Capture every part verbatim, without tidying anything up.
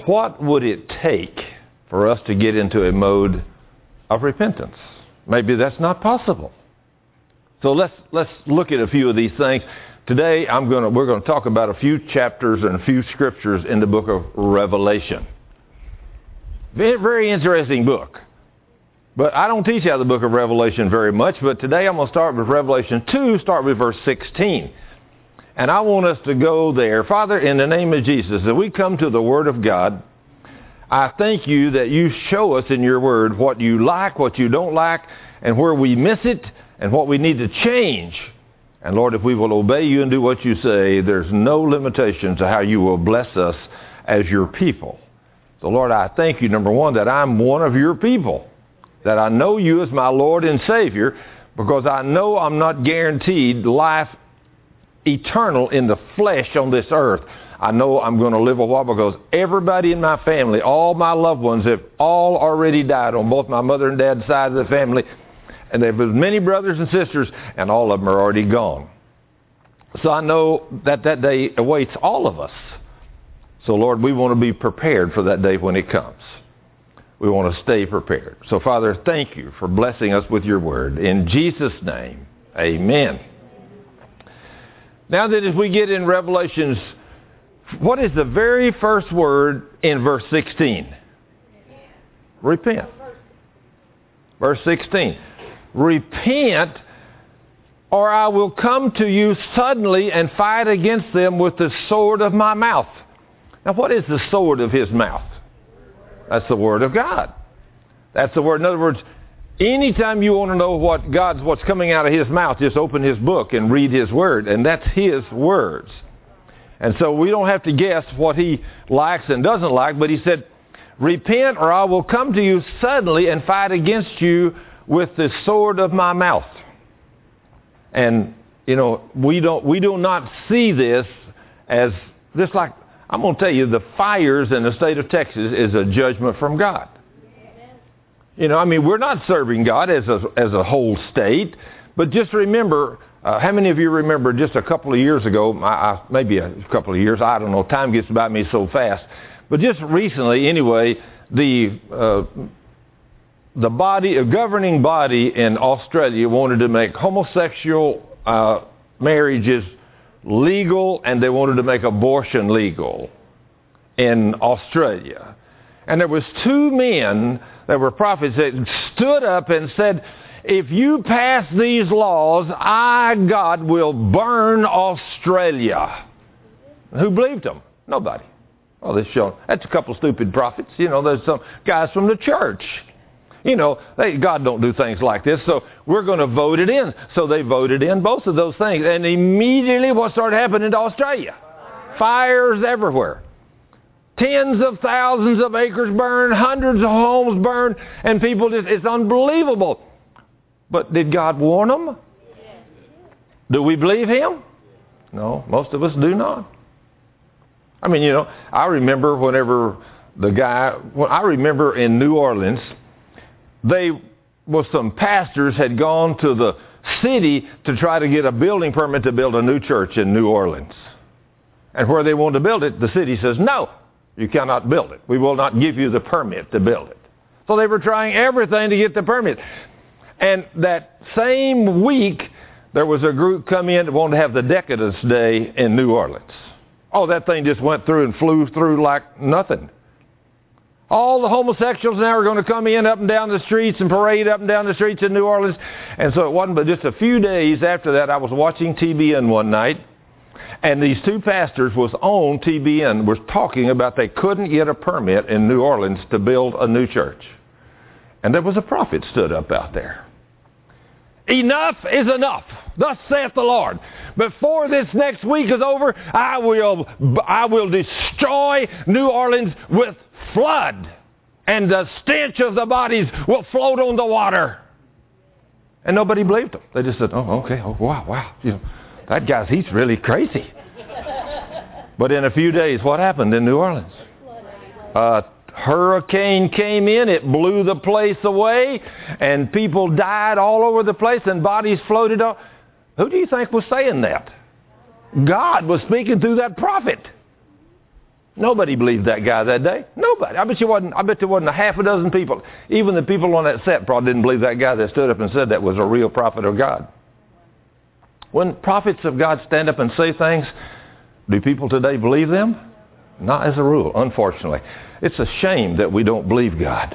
What would it take for us to get into a mode of repentance? Maybe that's not possible. So let's let's look at a few of these things. Today I'm going to we're going to talk about a few chapters and a few scriptures in the book of Revelation. Very, very interesting book. But I don't teach out of the book of Revelation very much, but today I'm going to start with Revelation two, start with verse sixteen. And I want us to go there. Father, in the name of Jesus, as we come to the Word of God, I thank you that you show us in your Word what you like, what you don't like, and where we miss it, and what we need to change. And Lord, if we will obey you and do what you say, there's no limitation to how you will bless us as your people. So Lord, I thank you, number one, that I'm one of your people, that I know you as my Lord and Savior, because I know I'm not guaranteed life eternal in the flesh on this earth. I know I'm going to live a while because everybody in my family, all my loved ones have all already died on both my mother and dad's side of the family. And there was many brothers and sisters, and all of them are already gone. So I know that that day awaits all of us. So Lord, we want to be prepared for that day when it comes. We want to stay prepared. So Father, thank you for blessing us with your word. In Jesus' name, amen. Now that as we get in Revelations, what is the very first word in verse sixteen? Repent. Verse sixteen. Repent, or I will come to you suddenly and fight against them with the sword of my mouth. Now what is the sword of his mouth? That's the Word of God. That's the Word. In other words, anytime you want to know what God's, what's coming out of his mouth, just open his book and read his word, and that's his words. And so we don't have to guess what he likes and doesn't like, but he said, repent or I will come to you suddenly and fight against you with the sword of my mouth. And, you know, we don't, we do not see this as, just like, I'm going to tell you, the fires in the state of Texas is a judgment from God. You know, I mean, we're not serving God as a, as a whole state, but just remember, uh, how many of you remember just a couple of years ago, I, I, maybe a couple of years, I don't know, time gets by me so fast, but just recently, anyway, the uh, the body, a governing body in Australia wanted to make homosexual uh, marriages legal, and they wanted to make abortion legal in Australia. And there was two men that were prophets that stood up and said, if you pass these laws, I, God, will burn Australia. Who believed them? Nobody. Well, this show, that's a couple stupid prophets. You know, there's some guys from the church. You know, they, God don't do things like this, so we're going to vote it in. So they voted in both of those things. And immediately what started happening to Australia? Fires everywhere. Tens of thousands of acres burned, hundreds of homes burned, and people just, it's unbelievable. But did God warn them? Do we believe him? No, most of us do not. I mean, you know, I remember whenever the guy, well, I remember in New Orleans, they, well, some pastors had gone to the city to try to get a building permit to build a new church in New Orleans. And where they wanted to build it, the city says, no, you cannot build it. We will not give you the permit to build it. So they were trying everything to get the permit. And that same week, there was a group come in that wanted to have the Decadence Day in New Orleans. Oh, that thing just went through and flew through like nothing. All the homosexuals now are going to come in up and down the streets and parade up and down the streets in New Orleans. And so it wasn't but just a few days after that, I was watching T B N one night, and these two pastors was on T B N, was talking about they couldn't get a permit in New Orleans to build a new church. And there was a prophet stood up out there. Enough is enough. Thus saith the Lord. Before this next week is over, I will, I will destroy New Orleans with flood, and the stench of the bodies will float on the water. And nobody believed them. They just said, oh, okay, oh, wow, wow. You know, that guy's, he's really crazy. But in a few days, what happened in New Orleans? A hurricane came in, it blew the place away, and people died all over the place, and bodies floated up. Who do you think was saying that? God was speaking through that prophet. Nobody believed that guy that day. Nobody. I bet you wasn't. I bet there wasn't a half a dozen people. Even the people on that set probably didn't believe that guy that stood up and said that was a real prophet of God. When prophets of God stand up and say things, do people today believe them? Not as a rule, unfortunately. It's a shame that we don't believe God.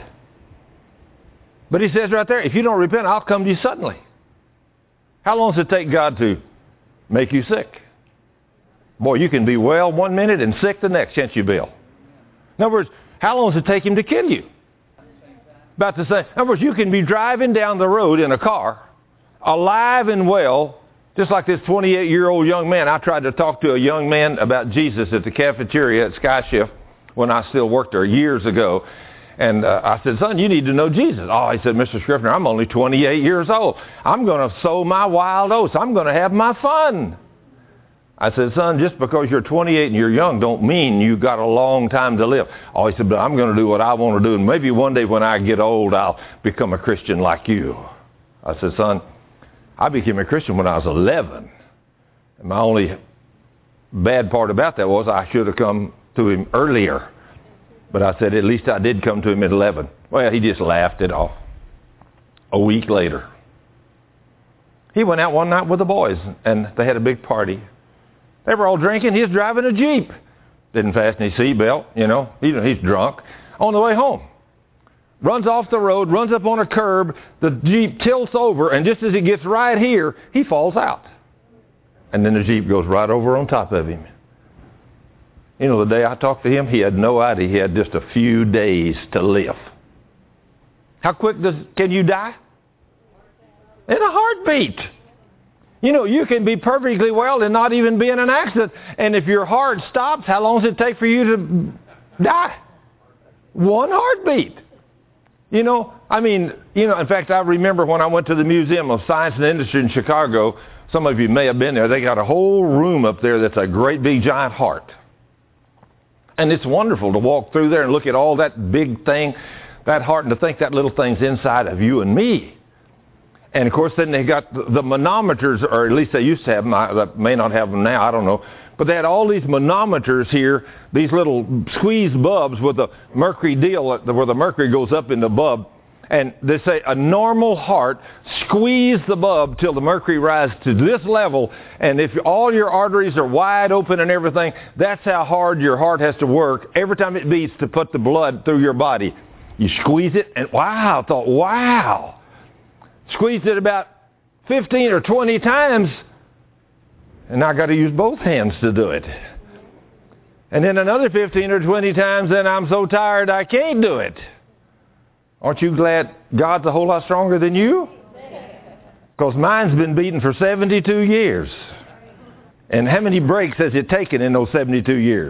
But he says right there, if you don't repent, I'll come to you suddenly. How long does it take God to make you sick? Boy, you can be well one minute and sick the next, can't you, Bill? In other words, how long does it take him to kill you? About to say, in other words, you can be driving down the road in a car, alive and well, just like this twenty-eight-year-old young man. I tried to talk to a young man about Jesus at the cafeteria at Sky Shift when I still worked there years ago. And uh, I said, son, you need to know Jesus. Oh, he said, Mister Scrivener, I'm only twenty-eight years old. I'm going to sow my wild oats. I'm going to have my fun. I said, son, just because you're twenty-eight and you're young don't mean you got a long time to live. Oh, he said, but I'm going to do what I want to do. And maybe one day when I get old, I'll become a Christian like you. I said, son, I became a Christian when I was eleven. And my only bad part about that was I should have come to him earlier. But I said, at least I did come to him at eleven. Well, he just laughed it off. A week later, he went out one night with the boys, and they had a big party. They were all drinking. He was driving a Jeep. Didn't fasten his seatbelt, you know. He, he's drunk. On the way home, runs off the road, runs up on a curb. The Jeep tilts over, and just as he gets right here, he falls out. And then the Jeep goes right over on top of him. You know, the day I talked to him, he had no idea he had just a few days to live. How quick does can you die? In a heartbeat. You know, you can be perfectly well and not even be in an accident. And if your heart stops, how long does it take for you to die? One heartbeat. You know, I mean, you know, in fact, I remember when I went to the Museum of Science and Industry in Chicago, some of you may have been there, they got a whole room up there that's a great big giant heart. And it's wonderful to walk through there and look at all that big thing, that heart, and to think that little thing's inside of you and me. And, of course, then they got the, the manometers, or at least they used to have them. I may not have them now, I don't know. But they had all these manometers here, these little squeeze bulbs with a mercury deal where the mercury goes up in the bulb. And they say a normal heart, squeeze the bulb till the mercury rises to this level. And if all your arteries are wide open and everything, that's how hard your heart has to work every time it beats to put the blood through your body. You squeeze it, and wow, I thought, wow. Squeezed it about fifteen or twenty times, and I got to use both hands to do it. And then another fifteen or twenty times, and I'm so tired I can't do it. Aren't you glad God's a whole lot stronger than you? Because mine's been beaten for seventy-two years. And how many breaks has it taken in those seventy-two years?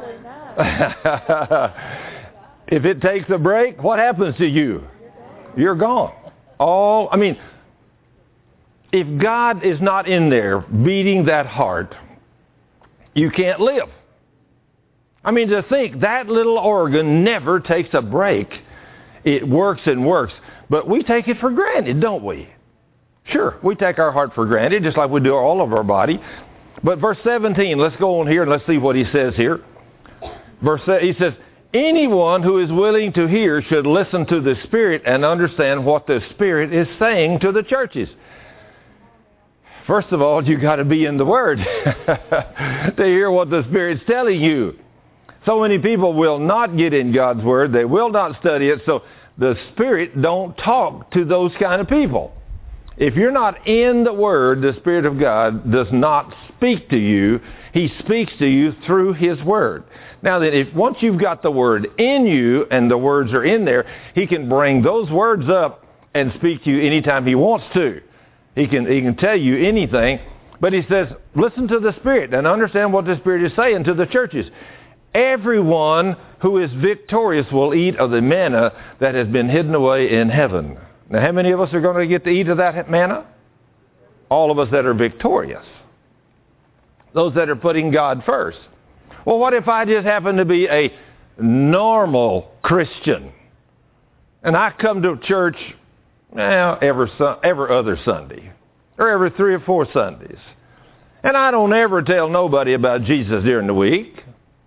If it takes a break, what happens to you? You're gone. All, I mean, if God is not in there beating that heart, you can't live. I mean, to think that little organ never takes a break. It works and works. But we take it for granted, don't we? Sure, we take our heart for granted, just like we do all of our body. But verse seventeen, let's go on here and let's see what he says here. Verse, he says, anyone who is willing to hear should listen to the Spirit and understand what the Spirit is saying to the churches. First of all, you got to be in the Word to hear what the Spirit's telling you. So many people will not get in God's Word. They will not study it. So the Spirit don't talk to those kind of people. If you're not in the Word, the Spirit of God does not speak to you. He speaks to you through His Word. Now that if once you've got the Word in you and the words are in there, He can bring those words up and speak to you anytime He wants to. He can, he can tell you anything. But He says, listen to the Spirit and understand what the Spirit is saying to the churches. Everyone who is victorious will eat of the manna that has been hidden away in heaven. Now, how many of us are going to get to eat of that manna? All of us that are victorious. Those that are putting God first. Well, what if I just happen to be a normal Christian? And I come to church well, every, every other Sunday. Or every three or four Sundays. And I don't ever tell nobody about Jesus during the week.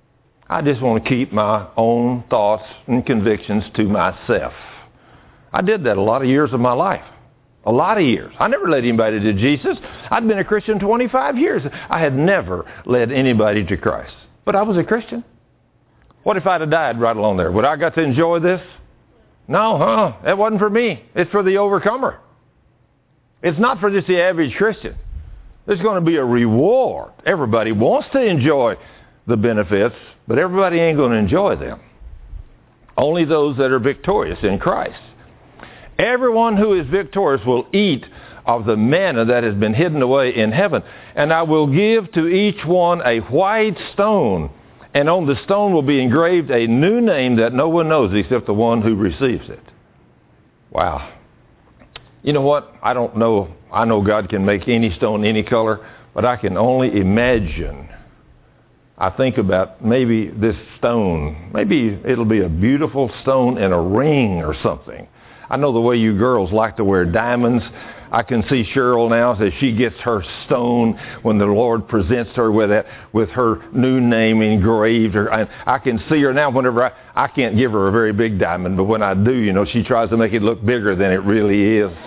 I just want to keep my own thoughts and convictions to myself. I did that a lot of years of my life. A lot of years. I never led anybody to Jesus. I'd been a Christian twenty-five years. I had never led anybody to Christ. But I was a Christian. What if I'd have died right along there? Would I got to enjoy this? No, huh? That wasn't for me. It's for the overcomer. It's not for just the average Christian. There's going to be a reward. Everybody wants to enjoy the benefits, but everybody ain't going to enjoy them. Only those that are victorious in Christ. Everyone who is victorious will eat of the manna that has been hidden away in heaven. And I will give to each one a white stone, and on the stone will be engraved a new name that no one knows except the one who receives it. Wow. You know what? I don't know. I know God can make any stone any color, but I can only imagine. I think about maybe this stone. Maybe it'll be a beautiful stone in a ring or something. I know the way you girls like to wear diamonds. I can see Cheryl now as she gets her stone when the Lord presents her with it, with her new name engraved. And I can see her now whenever I, I can't give her a very big diamond, but when I do, you know, she tries to make it look bigger than it really is.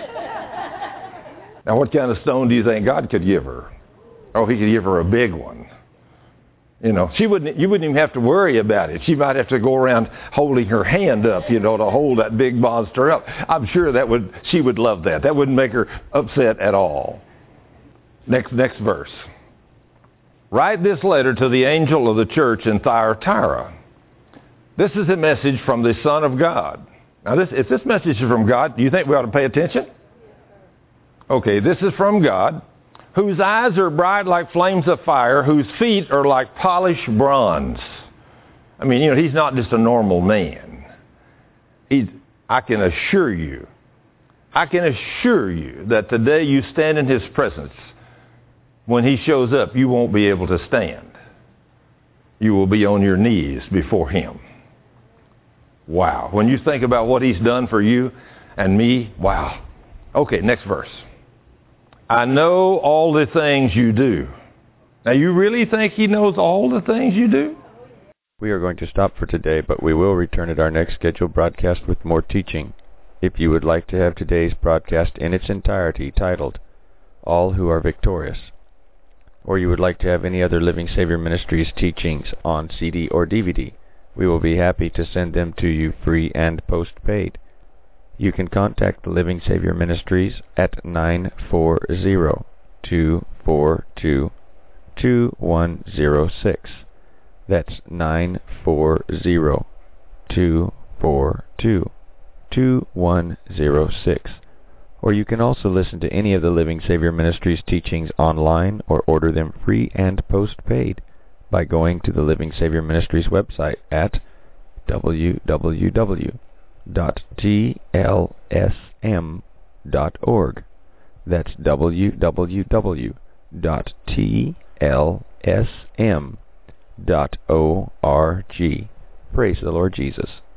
Now, what kind of stone do you think God could give her? Oh, he could give her a big one. You know, she wouldn't. You wouldn't even have to worry about it. She might have to go around holding her hand up, you know, to hold that big monster up. I'm sure that would. She would love that. That wouldn't make her upset at all. Next, next verse. Write this letter to the angel of the church in Thyatira. This is a message from the Son of God. Now, this if this message is from God, do you think we ought to pay attention? Okay, this is from God, whose eyes are bright like flames of fire, whose feet are like polished bronze. I mean, you know, he's not just a normal man. He's, I can assure you, I can assure you that the day you stand in his presence, when he shows up, you won't be able to stand. You will be on your knees before him. Wow. When you think about what he's done for you and me, wow. Okay, next verse. I know all the things you do. Now, you really think he knows all the things you do? We are going to stop for today, but we will return at our next scheduled broadcast with more teaching. If you would like to have today's broadcast in its entirety titled, All Who Are Victorious, or you would like to have any other Living Savior Ministries teachings on C D or D V D, we will be happy to send them to you free and postpaid. You can contact the Living Savior Ministries at nine four zero, two four two, two one zero six. That's nine four zero, two four two, two one zero six. Or you can also listen to any of the Living Savior Ministries teachings online or order them free and postpaid by going to the Living Savior Ministries website at w w w dot t l s m dot org. That's w w w dot t l s m dot org. Praise the Lord Jesus.